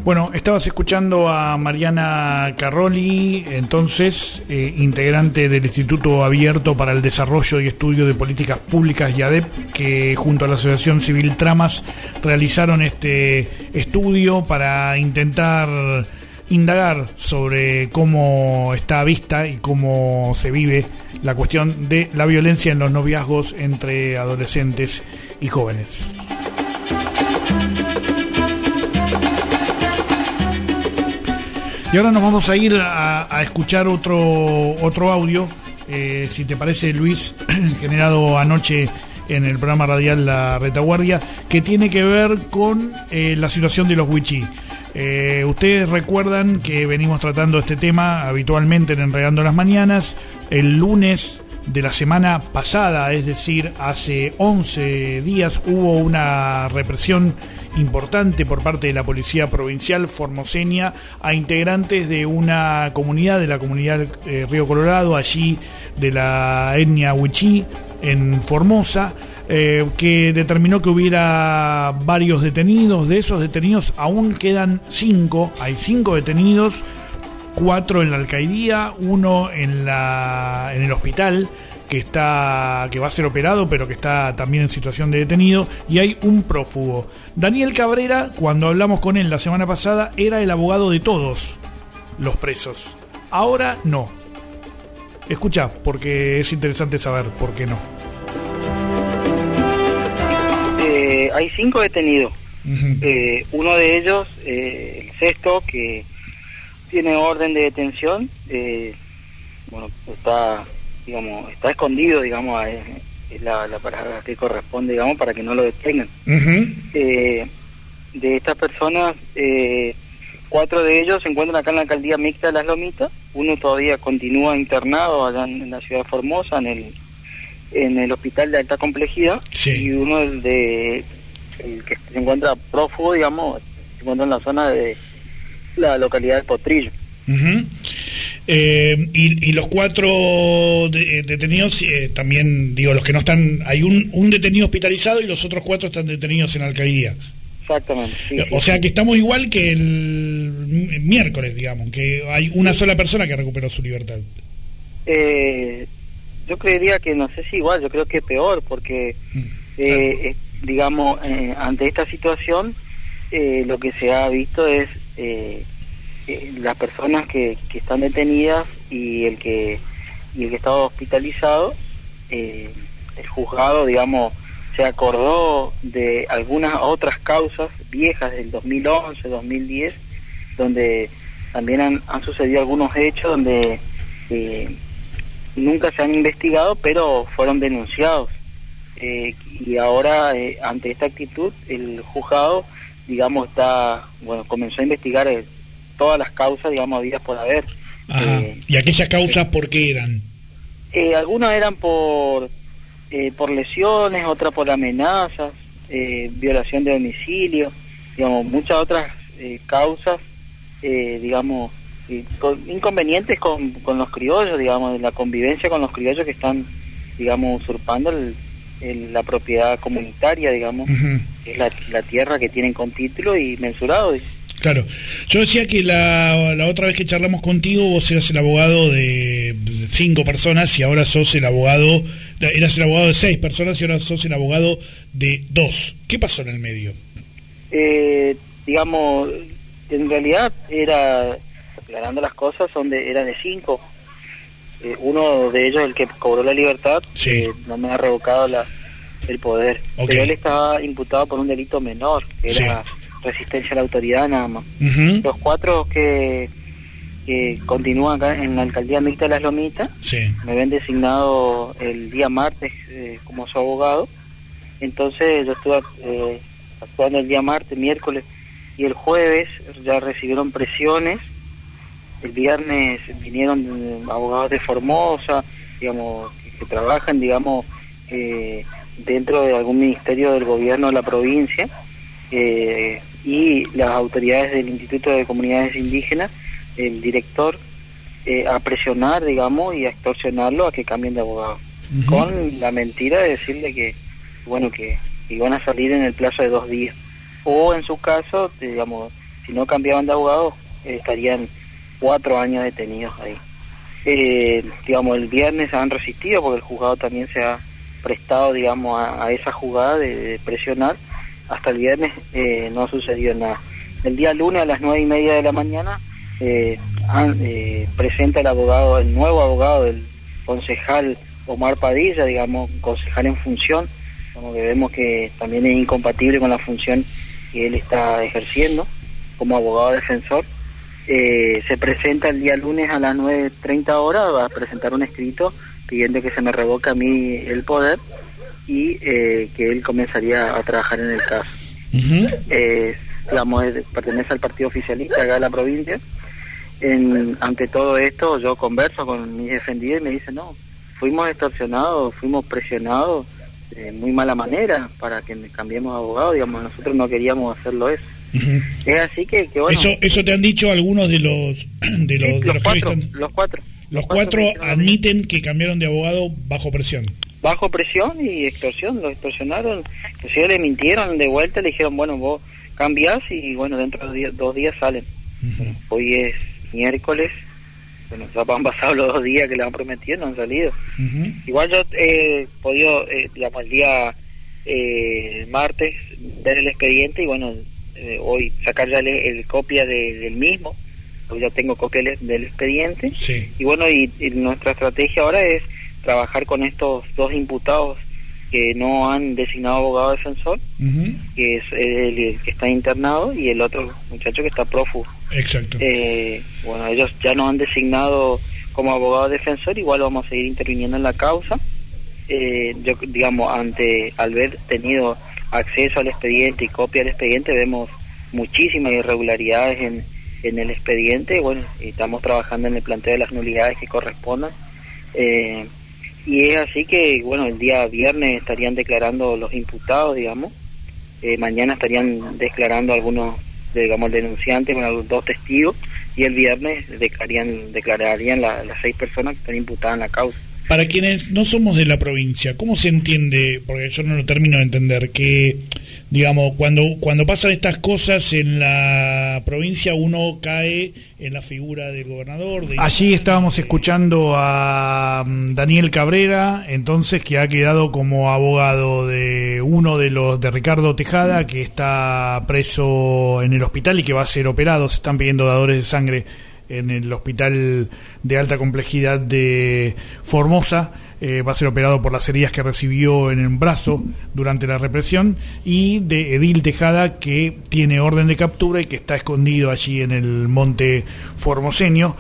Bueno, estabas escuchando a Mariana Carroli, entonces, integrante del Instituto Abierto para el Desarrollo y Estudio de Políticas Públicas, IADEP, que junto a la Asociación Civil Tramas realizaron este estudio para intentar indagar sobre cómo está vista y cómo se vive la cuestión de la violencia en los noviazgos entre adolescentes y jóvenes. Y ahora nos vamos a ir a escuchar otro audio, si te parece, Luis, generado anoche en el programa radial La Retaguardia, que tiene que ver con la situación de los wichí. Ustedes recuerdan que venimos tratando este tema habitualmente en Enredando las Mañanas. El lunes de la semana pasada, es decir, hace 11 días, hubo una represión importante por parte de la Policía Provincial formoseña a integrantes de una comunidad, de la comunidad Río Colorado, allí de la etnia wichí en Formosa, que determinó que hubiera varios detenidos. De esos detenidos aún quedan 5, hay 5 detenidos, 4 en la alcaldía, 1 en el hospital que va a ser operado, pero que está también en situación de detenido, y hay un prófugo. Daniel Cabrera, cuando hablamos con él la semana pasada, era el abogado de todos los presos. Ahora no. Escucha, porque es interesante saber por qué no. Hay 5 detenidos. Uno de ellos, el sexto, que tiene orden de detención, está escondido, digamos, es la palabra que corresponde, digamos, para que no lo detengan. De estas personas, 4 de ellos se encuentran acá en la alcaldía mixta de Las Lomitas. Uno todavía continúa internado allá en la ciudad de Formosa, en el hospital de alta complejidad. Sí. Y uno el que se encuentra prófugo, digamos, se encuentra en la zona de la localidad de Potrillo. Y los 4 detenidos, también, digo, los que no están, hay un detenido hospitalizado y los otros 4 están detenidos en la alcaldía. Exactamente. Sí, o sea que estamos igual que el miércoles, digamos, que hay una sola persona que recuperó su libertad. Yo creería que, no sé si igual, yo creo que peor, porque digamos, ante esta situación, lo que se ha visto es las personas que están detenidas y el que está hospitalizado. El juzgado, digamos, se acordó de algunas otras causas viejas del 2011, 2010, donde también han sucedido algunos hechos donde nunca se han investigado, pero fueron denunciados. Y ahora, ante esta actitud, el juzgado, digamos, comenzó a investigar todas las causas, digamos, habidas por haber. ¿Y aquellas causas por qué eran? Algunas eran por lesiones, otras por amenazas, violación de domicilio, digamos, muchas otras causas, digamos, inconvenientes con los criollos, digamos, de la convivencia con los criollos que están, digamos, usurpando la propiedad comunitaria, digamos, que es la tierra que tienen con título y mensurado. Claro, yo decía que la otra vez que charlamos contigo vos eras el abogado de 5 personas y ahora sos eras el abogado de 6 personas y ahora sos el abogado de 2. ¿Qué pasó en el medio? Digamos, en realidad aclarando las cosas, era de 5. Uno de ellos, el que cobró la libertad, sí. No me ha revocado el poder. Okay. Pero él estaba imputado por un delito menor, que era resistencia a la autoridad nada más. Los 4 que continúan acá en la alcaldía mixta de Las Lomitas, me habían designado el día martes como su abogado. Entonces yo estuve actuando el día martes, miércoles y el jueves ya recibieron presiones. El viernes vinieron abogados de Formosa, digamos, que trabajan, digamos, dentro de algún ministerio del gobierno de la provincia, y las autoridades del Instituto de Comunidades Indígenas, el director, a presionar, digamos, y a extorsionarlo a que cambien de abogado, con la mentira de decirle que iban a salir en el plazo de 2 días, o en su caso, digamos, si no cambiaban de abogado, estarían 4 años detenidos ahí. Digamos, el viernes se han resistido porque el juzgado también se ha prestado, digamos, a esa jugada de presionar. Hasta el viernes no sucedió nada. El día lunes a las 9:30 de la mañana presenta el nuevo abogado del concejal Omar Padilla, digamos, concejal en función, como que vemos que también es incompatible con la función que él está ejerciendo como abogado defensor. Se presenta el día lunes a las 9:30 horas, va a presentar un escrito pidiendo que se me revoque a mí el poder y que él comenzaría a trabajar en el caso. Digamos, pertenece al partido oficialista acá de la provincia. Ante todo esto yo converso con mis defendidos y me dicen, no, fuimos extorsionados, fuimos presionados de muy mala manera para que cambiemos de abogado, digamos, nosotros no queríamos hacerlo eso. Es así que bueno. Eso te han dicho algunos de los los cuatro admiten que cambiaron de abogado bajo presión. Bajo presión y extorsión, lo extorsionaron, inclusive le mintieron de vuelta, le dijeron, bueno, vos cambiás y bueno, dentro de 2 días salen. Hoy es miércoles, bueno, ya han pasado los 2 días que le han prometido, no han salido. Igual yo he podido, digamos, el día martes ver el expediente y bueno, hoy sacar ya el copia del mismo, hoy ya tengo copia del expediente. Y bueno, y nuestra estrategia ahora es trabajar con estos 2 imputados que no han designado abogado defensor, que es el que está internado y el otro muchacho que está prófugo. Exacto. Bueno, ellos ya no han designado como abogado defensor, igual vamos a seguir interviniendo en la causa. Yo, digamos, al haber tenido acceso al expediente y copia del expediente, vemos muchísimas irregularidades en el expediente, bueno, y estamos trabajando en el planteo de las nulidades que correspondan. Y es así que, bueno, el día viernes estarían declarando los imputados, digamos. Mañana estarían declarando algunos, digamos, denunciantes con los 2 testigos. Y el viernes declararían las 6 personas que están imputadas en la causa. Para quienes no somos de la provincia, ¿cómo se entiende? Porque yo no lo termino de entender, que, digamos, cuando pasan estas cosas en la provincia uno cae en la figura del gobernador. Allí estábamos escuchando a Daniel Cabrera, entonces, que ha quedado como abogado de uno de los de Ricardo Tejada, que está preso en el hospital y que va a ser operado. Se están pidiendo dadores de sangre en el hospital de alta complejidad de Formosa. Va a ser operado por las heridas que recibió en el brazo durante la represión, y de Edil Tejada, que tiene orden de captura y que está escondido allí en el monte formoseño.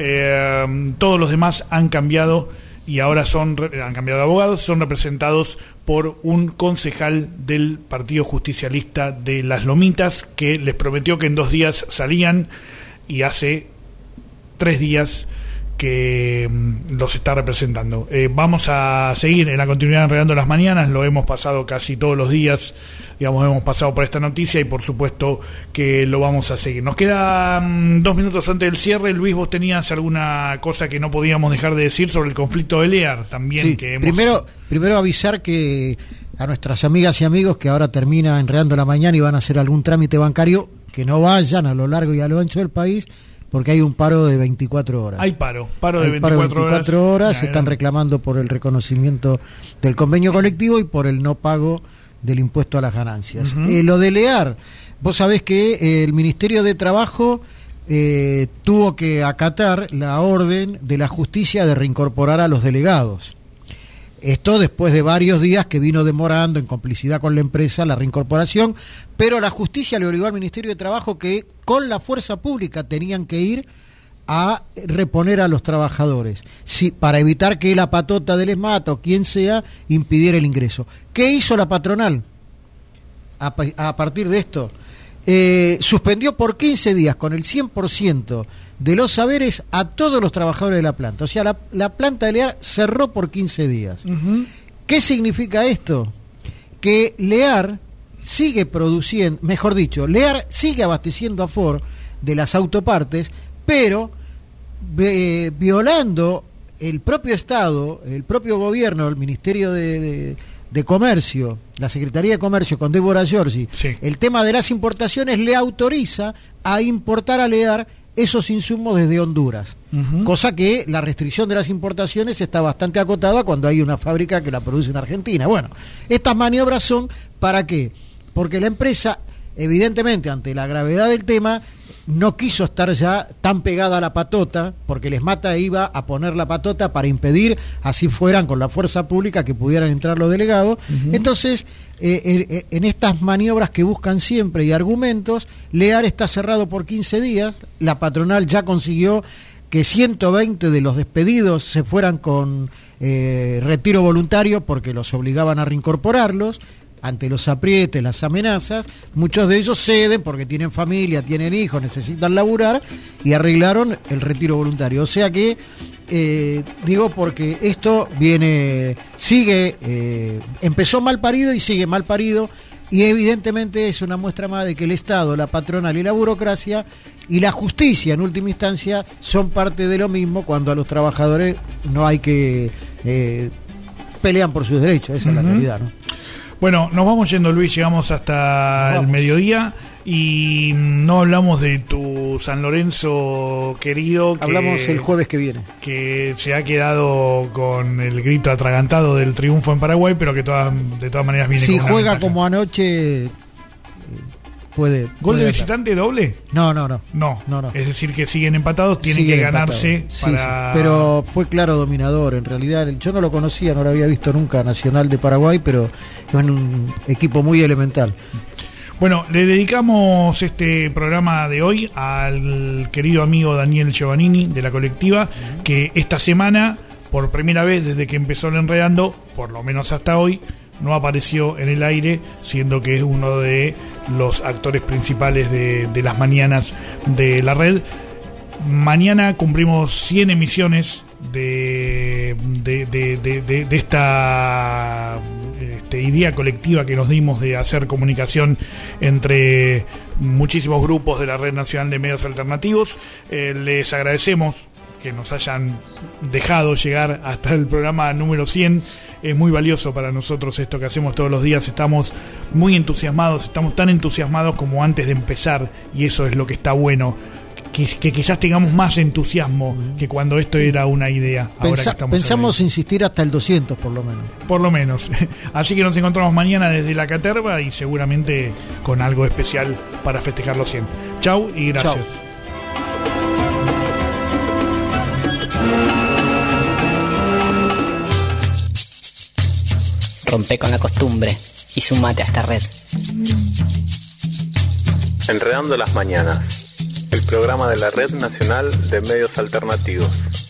Todos los demás han cambiado y ahora han cambiado de abogados, son representados por un concejal del Partido Justicialista de Las Lomitas, que les prometió que en 2 días salían, y hace 3 días que los está representando. Vamos a seguir en la continuidad de Enredando las Mañanas, lo hemos pasado casi todos los días, digamos, hemos pasado por esta noticia y por supuesto que lo vamos a seguir. Nos quedan 2 minutos antes del cierre. Luis, vos tenías alguna cosa que no podíamos dejar de decir sobre el conflicto de Lear también. Sí, que primero avisar que a nuestras amigas y amigos que ahora termina Enredando la Mañana y van a hacer algún trámite bancario, que no vayan a lo largo y a lo ancho del país, porque hay un paro de 24 horas. Hay paro de 24 horas. Se están reclamando por el reconocimiento del convenio colectivo y por el no pago del impuesto a las ganancias. Lo de Lear, vos sabés que el Ministerio de Trabajo tuvo que acatar la orden de la justicia de reincorporar a los delegados. Esto después de varios días que vino demorando en complicidad con la empresa la reincorporación, pero la justicia le obligó al Ministerio de Trabajo que con la fuerza pública tenían que ir a reponer a los trabajadores, para evitar que la patota del ESMAT o quien sea impidiera el ingreso. ¿Qué hizo la patronal a partir de esto? Suspendió por 15 días con el 100% de los saberes a todos los trabajadores de la planta. O sea, la planta de Lear cerró por 15 días. ¿Qué significa esto? Que Lear sigue produciendo, mejor dicho, Lear sigue abasteciendo a Ford de las autopartes, pero violando el propio Estado, el propio gobierno, el Ministerio de de Comercio, la Secretaría de Comercio con Débora Giorgi, el tema de las importaciones, le autoriza a importar a Lear esos insumos desde Honduras, cosa que la restricción de las importaciones está bastante acotada cuando hay una fábrica que la produce en Argentina. Bueno, estas maniobras son ¿para qué? Porque la empresa, evidentemente, ante la gravedad del tema, no quiso estar ya tan pegada a la patota, porque Les Mata iba a poner la patota para impedir, así fueran con la fuerza pública, que pudieran entrar los delegados. Entonces, en estas maniobras que buscan siempre y argumentos, Lear está cerrado por 15 días, la patronal ya consiguió que 120 de los despedidos se fueran con retiro voluntario porque los obligaban a reincorporarlos. Ante los aprietes, las amenazas, muchos de ellos ceden porque tienen familia, tienen hijos, necesitan laburar y arreglaron el retiro voluntario. O sea que, digo, porque esto empezó mal parido y sigue mal parido, y evidentemente es una muestra más de que el Estado, la patronal y la burocracia y la justicia en última instancia son parte de lo mismo, cuando a los trabajadores no hay que pelean por sus derechos. Esa es la realidad, ¿no? Bueno, nos vamos yendo, Luis, llegamos hasta el mediodía y no hablamos de tu San Lorenzo querido. Hablamos el jueves que viene. Que se ha quedado con el grito atragantado del triunfo en Paraguay, pero que de todas maneras viene si con juega ventaja. Como anoche, puede. ¿Gol de visitante doble? No. Es decir, que siguen empatados, tienen que ganarse para... Sí. Pero fue claro dominador, en realidad. Yo no lo conocía, no lo había visto nunca, Nacional de Paraguay, pero es un equipo muy elemental. Bueno, le dedicamos este programa de hoy al querido amigo Daniel Giovannini de la colectiva, que esta semana, por primera vez desde que empezó el Enredando, por lo menos hasta hoy, no apareció en el aire, siendo que es uno de los actores principales de las mañanas de la red. Mañana cumplimos 100 emisiones de esta idea colectiva que nos dimos de hacer comunicación entre muchísimos grupos de la Red Nacional de Medios Alternativos. Les agradecemos que nos hayan dejado llegar hasta el programa número 100. Es muy valioso para nosotros esto que hacemos todos los días. Estamos muy entusiasmados, estamos tan entusiasmados como antes de empezar, y eso es lo que está bueno, que quizás tengamos más entusiasmo que cuando esto era una idea. Pensamos insistir hasta el 200 por lo menos. Por lo menos. Así que nos encontramos mañana desde la Caterva y seguramente con algo especial para festejar los 100. Chau y gracias. Chau. Rompe con la costumbre y sumate a esta red. Enredando las mañanas, el programa de la Red Nacional de Medios Alternativos.